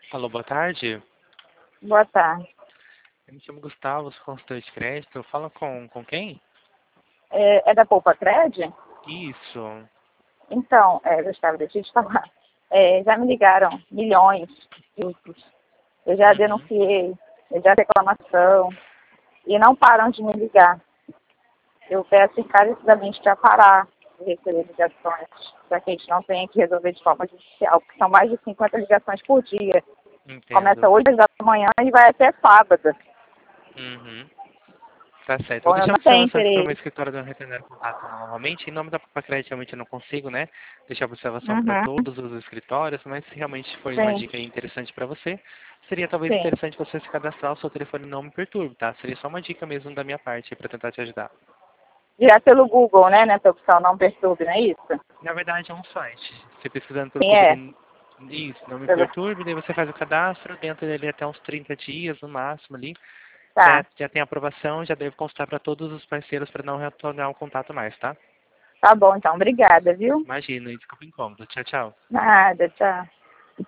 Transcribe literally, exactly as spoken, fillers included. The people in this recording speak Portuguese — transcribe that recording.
Alô, boa tarde. Boa tarde. Eu me chamo Gustavo, sou consultor de crédito. Fala com, com quem? É, é da Poupa Cred? Isso. Então, é, Gustavo, deixa eu te falar. É, já me ligaram milhões de grupos. Eu já Uhum. denunciei, eu já reclamação, e não param de me ligar. Eu peço encarecidamente para parar de receber ligações, para que a gente não tenha que resolver de forma judicial, porque são mais de cinquenta ligações por dia. Começa Entendo. oito da manhã e vai até sábado. Uhum. Tá certo. Vou Bom, eu deixar não você tenho avançar para o meu interesse. escritório do retornar contato novamente. Em nome da Papa Crédito, realmente eu não consigo, né? Deixar observação para Uhum, todos os escritórios, mas se realmente foi uma sim, dica interessante para você, seria talvez sim. interessante você se cadastrar o seu telefone não me perturbe, tá? Seria só uma dica mesmo da minha parte para tentar te ajudar. Direto pelo Google, né, nessa opção não perturbe, não é isso? Na verdade, é um site. Você pesquisando pelo Sim, Google, é. de- isso, não me Pelo... perturbe, daí você faz o cadastro, dentro dele até uns trinta dias no máximo ali. Já, Tá. já tem aprovação, já deve constar para todos os parceiros para não retornar o contato mais, tá? Tá bom, então. Obrigada, viu? Imagina, e desculpa o incômodo. Tchau, tchau. Nada, tchau.